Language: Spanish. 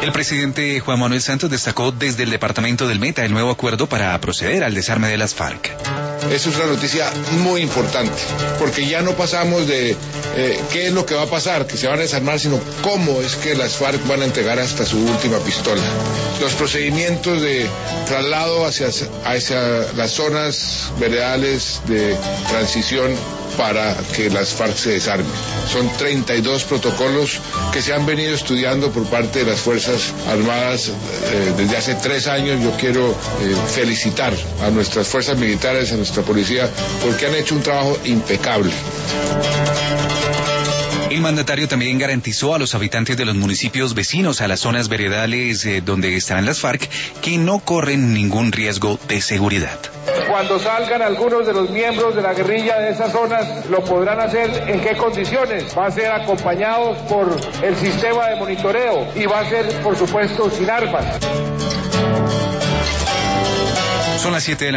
El presidente Juan Manuel Santos destacó desde el departamento del Meta el nuevo acuerdo para proceder al desarme de las FARC. Eso es una noticia muy importante, porque ya no pasamos de qué es lo que va a pasar, que se van a desarmar, sino cómo es que las FARC van a entregar hasta su última pistola. Los procedimientos de traslado hacia las zonas veredales de transición para que las FARC se desarmen. Son 32 protocolos que se han venido estudiando por parte de las Fuerzas Armadas desde hace 3 años. Yo quiero felicitar a nuestras fuerzas militares, a nuestra policía, porque han hecho un trabajo impecable. El mandatario también garantizó a los habitantes de los municipios vecinos a las zonas veredales donde estarán las FARC que no corren ningún riesgo de seguridad. Cuando salgan algunos de los miembros de la guerrilla de esas zonas, lo podrán hacer en qué condiciones. Va a ser acompañados por el sistema de monitoreo y va a ser, por supuesto, sin armas. Son las 7 de la